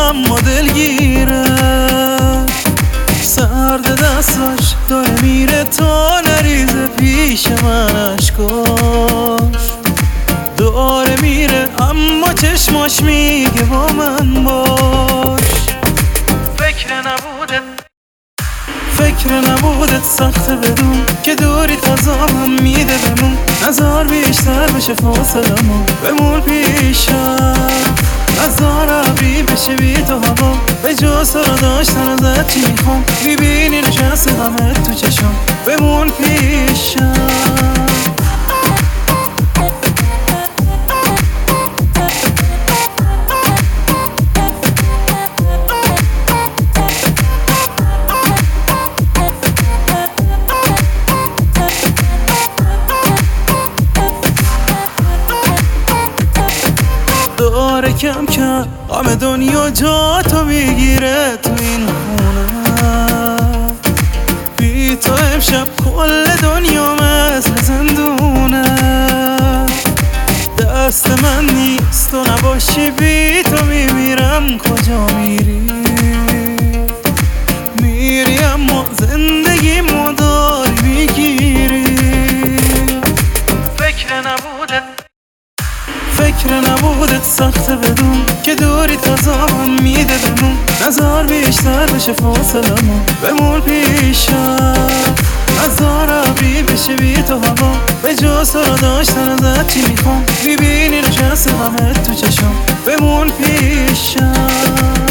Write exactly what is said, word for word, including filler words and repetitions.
اما دلگیره، سرد دستاش داره میره تا نریزه پیش من اشکاش، داره میره اما چشماش میگه با من باش. فکر نبودت فکر نبودت سخته بدون که دوری تازامم میده بمون، نزار بیشتر بشه فاصلمون بمون پیشم، نزار ابری بشه بی تو هوا، به جز تو رو داشتن ازت چی میخوام، میبینی نشسته همه تو چشم بمون پیشم. داره کم کم غم دنیا جا تو میگیره تو این خونه، بی تو امشب کل دنیا مثل زندونه، دست من نیست تو نباشی بی تو میمیرم. کجا میری میری اما زندگی ما داری میگیری. فکر نبودت فکر نبودت سخته بدون که دوری تازامم میده بمون، نزار بیشتر بشه فاصلمون بمون پیشم، نزار ابری بشه بی تو هوا، به جز تو رو داشتن ازت چی میخوام، میبینی نشسته همه تو چشم بمون پیشم.